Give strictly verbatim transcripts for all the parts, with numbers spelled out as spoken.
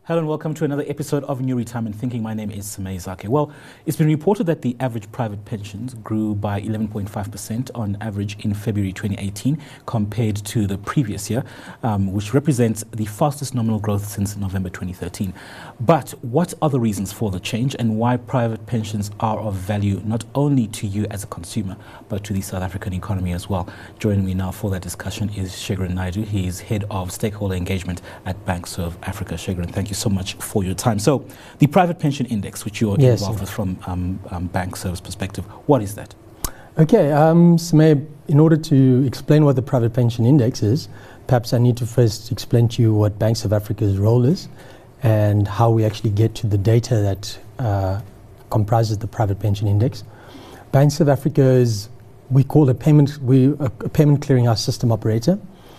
Hello and welcome to another episode of New Retirement Thinking. My name is Samay Zake. Well, it's been reported that the average private pensions grew by eleven point five percent on average in February twenty eighteen compared to the previous year, um, which represents the fastest nominal growth since November twenty thirteen. But what are the reasons for the change and why private pensions are of value not only to you as a consumer, but to the South African economy as well? Joining me now for that discussion is Shegrin Naidu. He is Head of Stakeholder Engagement at Bankserv Africa. Shegrin, thank you so much for your time. So, the private pension index, which you're yes, involved yes. with from um, um, Bankserv's perspective, what is that? Okay, um, Samay, in order to explain what the private pension index is, perhaps I need to first explain to you what Bankserv Africa's role is and how we actually get to the data that uh, comprises the private pension index. Bankserv Africa is, we call a payment, we a, a payment clearinghouse system operator.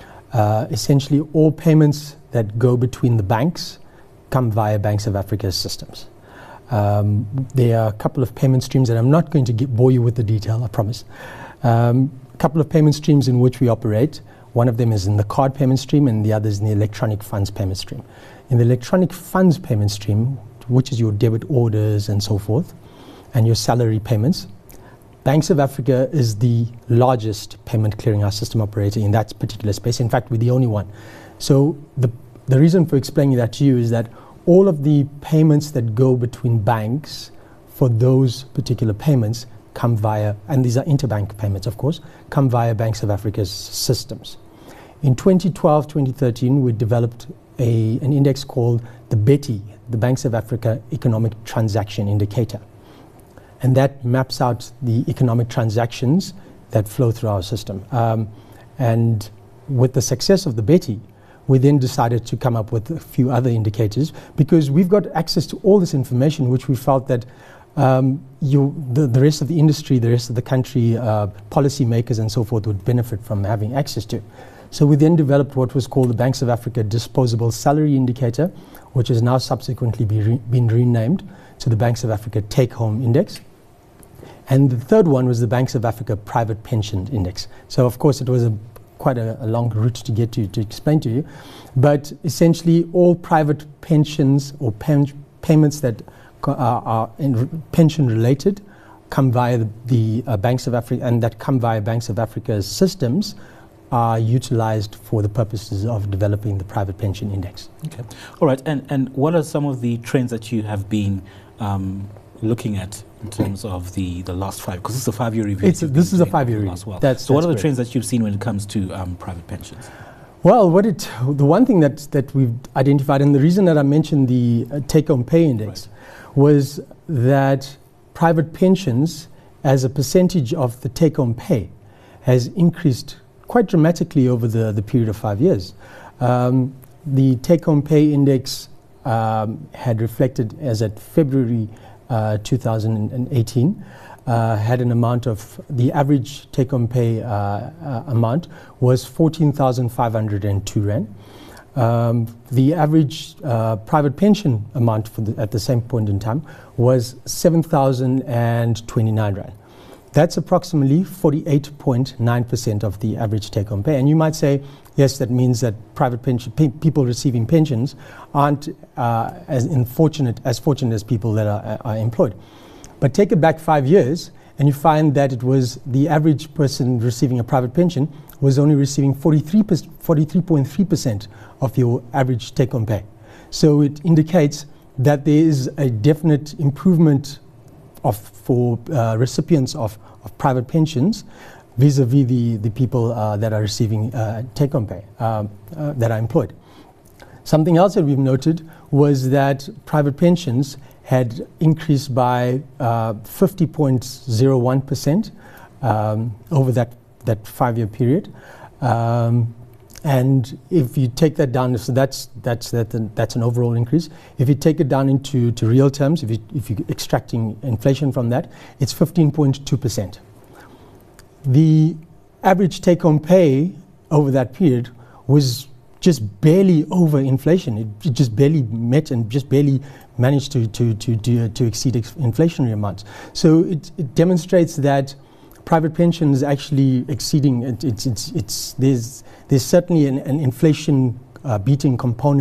Uh, essentially, all payments that go between the banks come via Bankserv Africa's systems. Um, there are a couple of payment streams, and I'm not going to get, bore you with the detail, I promise. Um, a couple of payment streams in which we operate. One of them is in the card payment stream, and the other is in the electronic funds payment stream. In the electronic funds payment stream, which is your debit orders and so forth, and your salary payments, Bankserv Africa is the largest payment clearinghouse system operator in that particular space. In fact, we're the only one. So the The reason for explaining that to you is that all of the payments that go between banks for those particular payments come via, and these are interbank payments, of course, come via Bankserv Africa's systems. In twenty twelve, twenty thirteen, we developed a, an index called the B E T I, the Bankserv Africa Economic Transaction Indicator. And that maps out the economic transactions that flow through our system. Um, and with the success of the B E T I, we then decided to come up with a few other indicators because we've got access to all this information, which we felt that um, you, the, the rest of the industry, the rest of the country, uh, policymakers and so forth would benefit from having access to. So we then developed what was called the Bankserv Africa Disposable Salary Indicator, which has now subsequently be re- been renamed to the Bankserv Africa Take Home Index. And the third one was the Bankserv Africa Private Pension Index. So of course it was a quite a, a long route to get to to explain to you, but essentially all private pensions or pen, payments that co- are, are in re- pension related come via the, the uh, Bankserv Africa, and that come via Bankserv Africa's systems are utilized for the purposes of developing the private pension index. Okay, all right. And and what are some of the trends that you have been um, looking at in terms of the, the last five, because it's a five-year review. It's a, this is a five-year review. Well. That's, so what that's are the great. trends that you've seen when it comes to um, private pensions? Well, what it, the one thing that, that we've identified, and the reason that I mentioned the uh, take-home pay index, right, was that private pensions as a percentage of the take-home pay has increased quite dramatically over the, the period of five years. Um, the take-home pay index um, had reflected as at February Uh, two thousand eighteen, uh, had an amount of, the average take-home pay uh, uh, amount was fourteen thousand five hundred two rand. Um, the average uh, private pension amount for the, at the same point in time was seven thousand twenty-nine rand. That's approximately forty-eight point nine percent of the average take-home pay. And you might say, yes, that means that private pension pe- people receiving pensions aren't uh, as unfortunate as fortunate as people that are, are employed. But take it back five years, and you find that it was the average person receiving a private pension was only receiving forty-three point three percent of your average take-home pay. So it indicates that there is a definite improvement of for uh, recipients of, of private pensions vis-a-vis the, the people uh, that are receiving uh, take-home pay, uh, uh, that are employed. Something else that we've noted was that private pensions had increased by uh, fifty point zero one percent um, over that, that five-year period. Um, and if you take that down, so that's that's that, that's an overall increase. If you take it down into to real terms, if you if you're extracting inflation from that, it's fifteen point two percent. The average take-home pay over that period was just barely over inflation. It, it just barely met and just barely managed to to to to, to exceed ex- inflationary amounts. So it, it demonstrates that private pensions actually exceeding it, it's it's it's there's there's certainly an, an inflation uh, beating component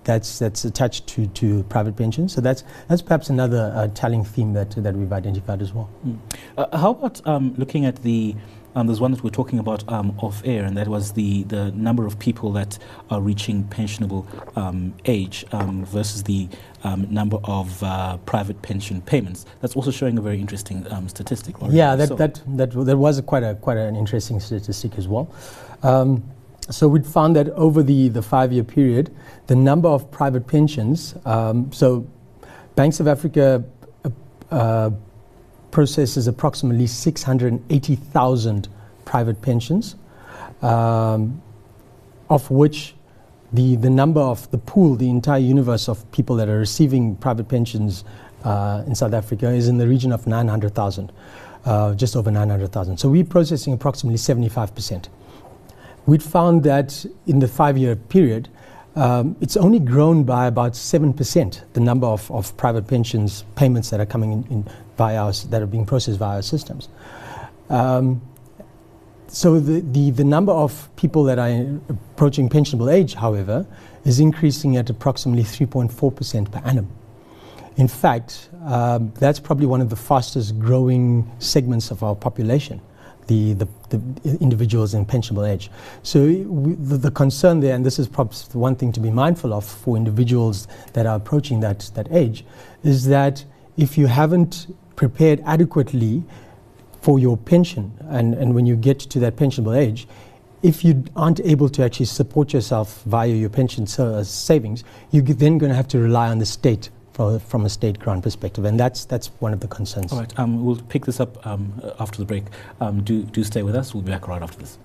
that's that's attached to, to private pensions. So that's that's perhaps another uh, telling theme that that we've identified as well. Mm. Uh, how about um, looking at the Um, there's one that we're talking about um, off air, and that was the, the number of people that are reaching pensionable um, age um, versus the um, number of uh, private pension payments. That's also showing a very interesting um, statistic. Yeah, that, so. that, that, that was a quite, a, quite an interesting statistic as well. Um, so we found that over the, the five-year period, the number of private pensions, um, so Banks of Africa uh, uh, processes approximately six hundred eighty thousand private pensions, um, of which the, the number of the pool, the entire universe of people that are receiving private pensions uh, in South Africa is in the region of nine hundred thousand, uh, just over nine hundred thousand. So we're processing approximately seventy-five percent. We'd found that in the five-year period, Um, it's only grown by about seven percent, the number of, of private pensions payments that are coming in, in via our, that are being processed via our systems. Um, so the, the, the number of people that are approaching pensionable age, however, is increasing at approximately three point four percent per annum. In fact, um, that's probably one of the fastest growing segments of our population. The, the, the individuals in pensionable age. So we, the, the concern there, and this is perhaps the one thing to be mindful of for individuals that are approaching that, that age, is that if you haven't prepared adequately for your pension, and, and when you get to that pensionable age, if you aren't able to actually support yourself via your pension uh, savings, you're then going to have to rely on the state For, from a state grant perspective, and that's that's one of the concerns. All right, um, we'll pick this up um, after the break. Um, do do stay with us. We'll be back right after this.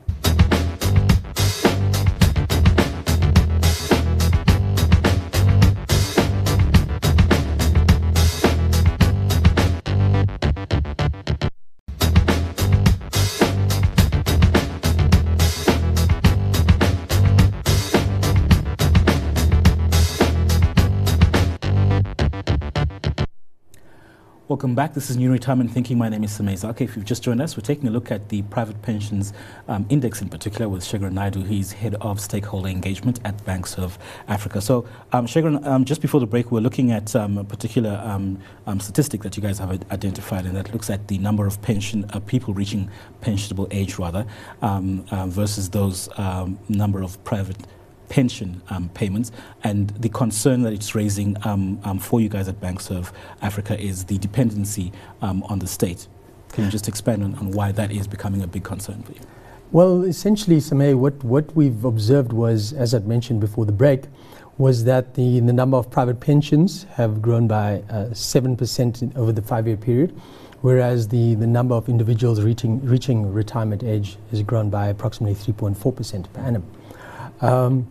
Welcome back. This is New Retirement Thinking. My name is Samay Zake. If you've just joined us, we're taking a look at the private pensions um, index in particular with Shegaran Naidu. He's head of stakeholder engagement at Banks of Africa. So, um, Shegaran, um, just before the break, we're looking at um, a particular um, um, statistic that you guys have identified, and that looks at the number of pension uh, people reaching pensionable age, rather, um, uh, versus those um, number of private pension um, payments, and the concern that it's raising um, um, for you guys at Banks of Africa is the dependency um, on the state. Can you just expand on, on why that is becoming a big concern for you? Well, essentially, Samay, what, what we've observed was, as I'd mentioned before the break, was that the, the number of private pensions have grown by uh, seven percent in, over the five-year period, whereas the, the number of individuals reaching, reaching retirement age has grown by approximately three point four percent per annum. Um,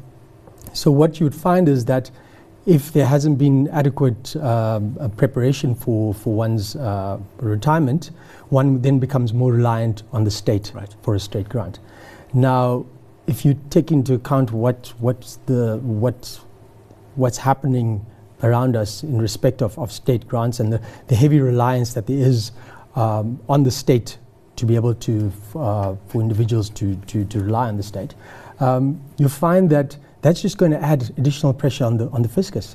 So what you would find is that if there hasn't been adequate um, uh, preparation for, for one's uh, retirement, one then becomes more reliant on the state right. for a state grant. Now, if you take into account what what's the what's what's happening around us in respect of, of state grants and the, the heavy reliance that there is um, on the state to be able to uh, for individuals to, to, to rely on the state, um, you find that that's just going to add additional pressure on the on the fiscus.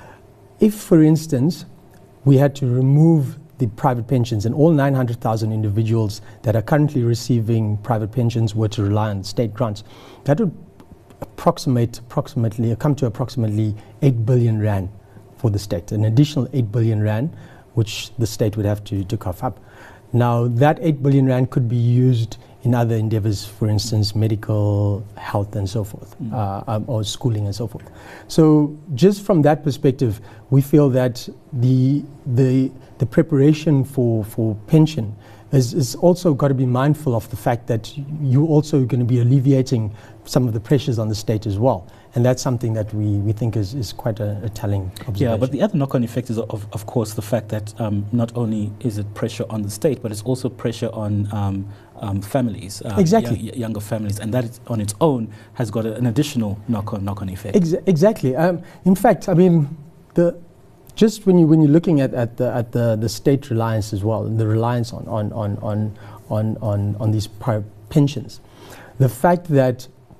If, for instance, we had to remove the private pensions and all nine hundred thousand individuals that are currently receiving private pensions were to rely on state grants, that would approximate approximately come to approximately eight billion rand for the state, an additional eight billion rand, which the state would have to, to cough up. Now, that eight billion rand could be used in other endeavors, for instance, medical, health, and so forth, mm. uh, um, or schooling and so forth. So just from that perspective, we feel that the the the preparation for, for pension is, is also got to be mindful of the fact that you're also going to be alleviating some of the pressures on the state as well. And that's something that we, we think is, is quite a, a telling observation. Yeah, but the other knock-on effect is, of, of course, the fact that um, not only is it pressure on the state, but it's also pressure on um, um, families, uh, exactly. y- younger families, and that on its own has got a, an additional knock-on knock-on effect. Ex- exactly. Um, in fact, I mean, the just when you when you're looking at, at the at the, the state reliance as well, and the reliance on on on on on on, on these pensions, the fact that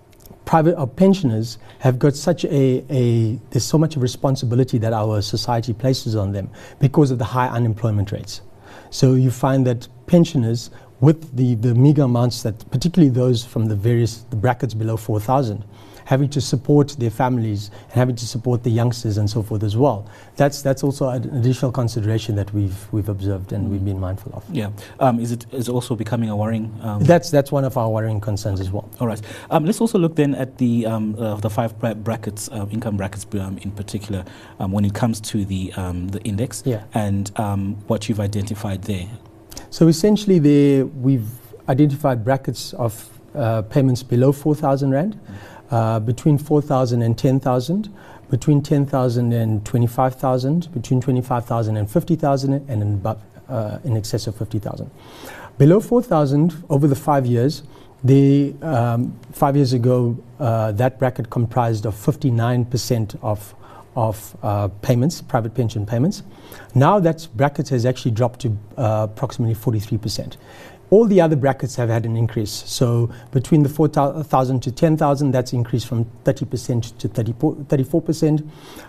private or pensioners have got such a, a, there's so much responsibility that our society places on them because of the high unemployment rates. So you find that pensioners, with the, the meager amounts that, particularly those from the various, the brackets below four thousand, having to support their families and having to support the youngsters and so forth as well. That's that's also an additional consideration that we've we've observed and we've been mindful of. Yeah, um, is it is also becoming a worrying? Um that's that's one of our worrying concerns as well. All right. Um, let's also look then at the um, uh, the five bra brackets, uh, income brackets um, in particular, um, when it comes to the um, the index, yeah. and um, what you've identified there. So essentially, there we've identified brackets of uh, payments below four thousand rand. Mm. Uh, between four thousand and ten thousand, between ten thousand and twenty-five thousand, between twenty-five thousand and fifty thousand, and in, above, uh, in excess of fifty thousand. Below four thousand, over the five years, the, um, five years ago, uh, that bracket comprised of fifty-nine percent of, of uh, payments, private pension payments. Now that bracket has actually dropped to uh, approximately forty-three percent. All the other brackets have had an increase. So between the four thousand to ten thousand, that's increased from thirty percent to thirty-four percent.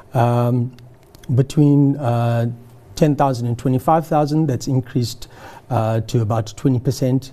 Um, between uh, ten thousand and twenty-five thousand, that's increased uh, to about twenty percent,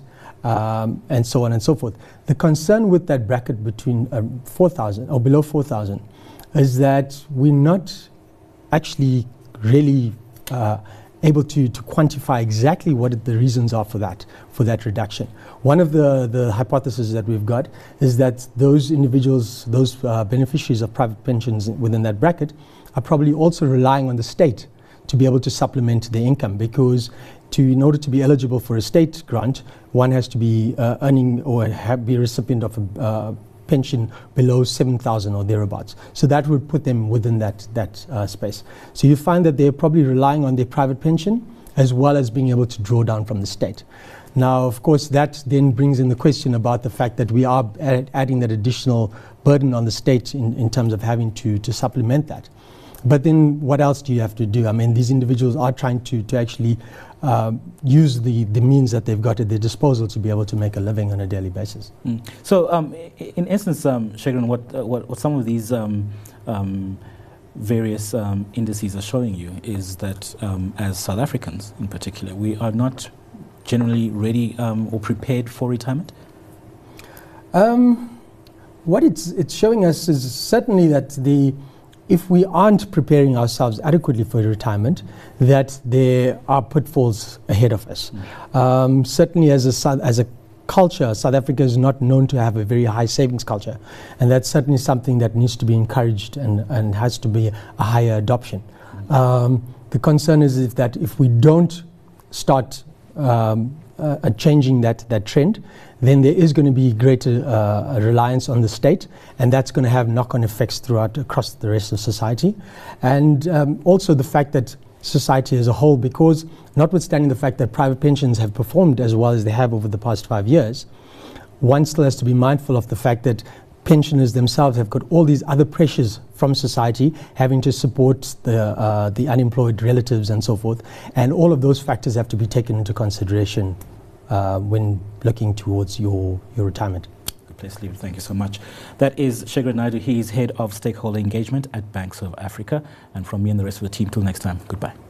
um, and so on and so forth. The concern with that bracket between uh, four thousand or below four thousand is that we're not actually really uh, able to, to quantify exactly what the reasons are for that, for that reduction. One of the, the hypotheses that we've got is that those individuals, those uh, beneficiaries of private pensions within that bracket are probably also relying on the state to be able to supplement their income, because to, in order to be eligible for a state grant, one has to be uh, earning or have, be a recipient of a uh, pension below seven thousand or thereabouts. So that would put them within that, that uh, space. So you find that they're probably relying on their private pension as well as being able to draw down from the state. Now, of course, that then brings in the question about the fact that we are add, adding that additional burden on the state in, in terms of having to, to supplement that. But then what else do you have to do? I mean, these individuals are trying to, to actually uh, use the, the means that they've got at their disposal to be able to make a living on a daily basis. Mm. So, um, in essence, um, Shegrin, what, uh, what, what some of these um, um, various um, indices are showing you is that um, as South Africans in particular, we are not generally ready um, or prepared for retirement? Um, what it's, it's showing us is certainly that the if we aren't preparing ourselves adequately for retirement, that there are pitfalls ahead of us. Mm. Um, certainly as a, as a culture, South Africa is not known to have a very high savings culture. And that's certainly something that needs to be encouraged and, and has to be a higher adoption. Mm. Um, the concern is if that if we don't start um, uh, changing that, that trend, then there is going to be greater uh, reliance on the state, and that's going to have knock-on effects throughout across the rest of society. And um, also the fact that society as a whole, because notwithstanding the fact that private pensions have performed as well as they have over the past five years, one still has to be mindful of the fact that pensioners themselves have got all these other pressures from society, having to support the, uh, the unemployed relatives and so forth, and all of those factors have to be taken into consideration Uh, when looking towards your, your retirement. Good place to leave it. Thank you so much. That is Shegrin Naidoo. He is Head of Stakeholder Engagement at Bank South Africa. And from me and the rest of the team, till next time, goodbye.